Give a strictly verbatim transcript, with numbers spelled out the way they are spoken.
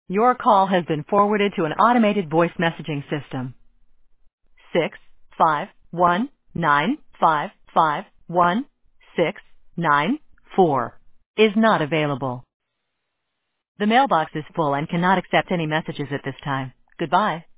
Your call has been forwarded to an automated voice messaging system. Six five one nine five five one six nine four is not available. The mailbox is full and cannot accept any messages at this time. Goodbye.